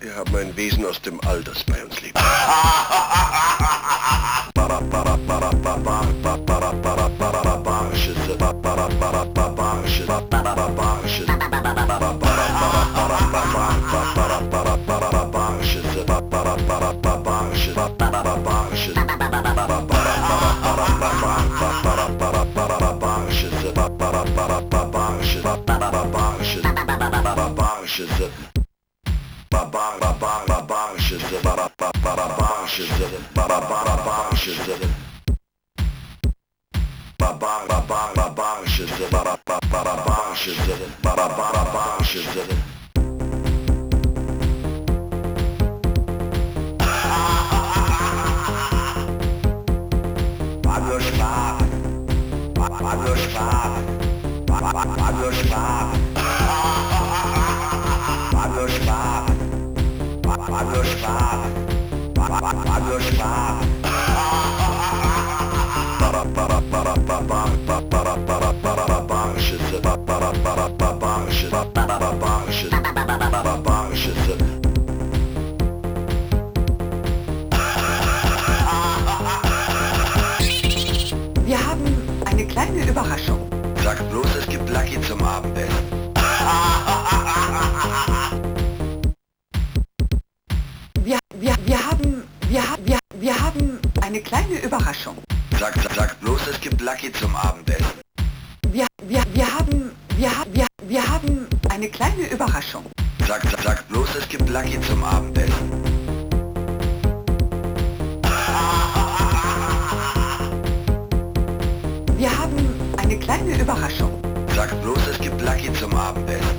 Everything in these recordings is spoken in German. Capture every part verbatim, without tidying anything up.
Wir haben ein Wesen aus dem All, das bei uns lebt. Wir haben eine kleine Überraschung. Sag bloß, es gibt Lucky zum Abendessen. Wir, wir, wir haben, wir, ha- wir, wir haben eine kleine Überraschung. Sag, sag, sag bloß, es gibt Lucky zum Abendessen. Wir, wir, wir haben, wir, ha- wir, wir haben eine kleine Überraschung. Sag, sag, sag bloß, es gibt Lucky zum Abendessen. Wir haben eine kleine Überraschung. Sag bloß, es gibt Lucky zum Abendessen.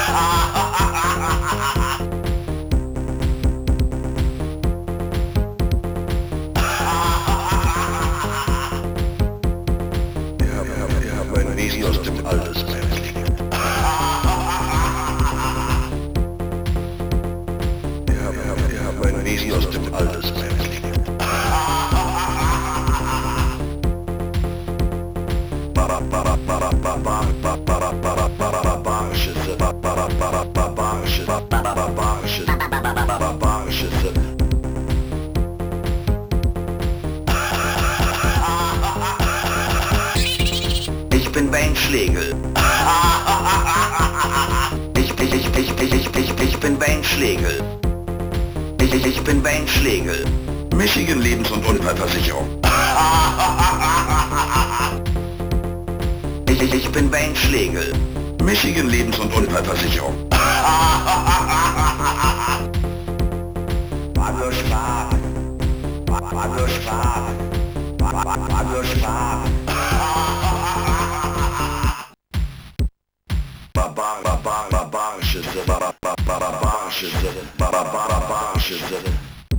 Wir haben, wir haben, wir haben ein Wesen aus dem All, das bei uns lebt. Wir haben, wir haben, wir haben ein Wesen aus dem All, das bei uns lebt. Ich bin Wayne Schlegel. Ich, ich, ich, ich, ich, ich, ich, ich bin Wayne Schlegel. Ich, ich, ich bin Wayne Schlegel. Michigan Lebens- und Unfallversicherung. Ich, ich, ich bin Wayne Schlegel. Michigan Lebens- und Unfallversicherung. Hallo Schwab. Hallo Schwab. Hallo Schwab. Barbar, barbar, barbarische Sinne, barbar, barbarische Sinne, barbar, barbarische Sinne.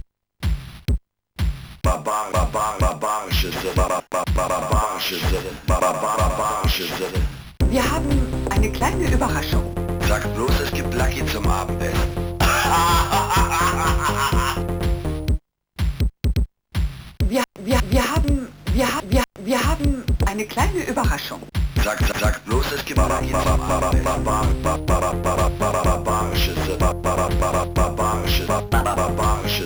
Barbar, barbar, barbarische Sinne, barbar, barbarische Sinne, barbar, barbarische Sinne. Wir haben eine kleine Überraschung. Sag bloß, es gibt Lucky zum Abendessen. Wir, wir, wir haben, wir, ha- wir, wir haben eine kleine Überraschung. Sag, sag, sag bloß, es gibt Lucky zum Abendessen. Barbarische Sinne, barbar, barbarische, barbarische,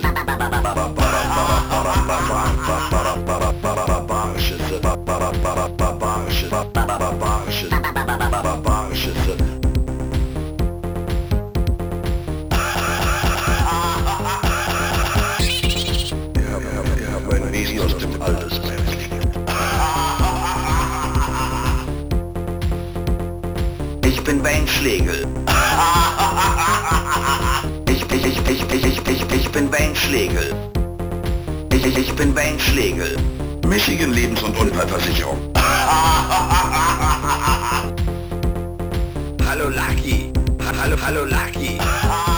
barbarische Sinne, barbarische, barbarische, barbarische Sinne. Wir haben, wir haben, wir haben ein Wesen aus dem All, das bei uns lebt. Ich bin Wayne Schlegel. Ich, ich, ich, ich, ich, ich, ich, ich bin Wayne Schlegel. Ich, ich, ich bin Wayne Schlegel. Michigan Lebens- und Unfallversicherung. Hallo Lucky. Hallo, hallo Lucky.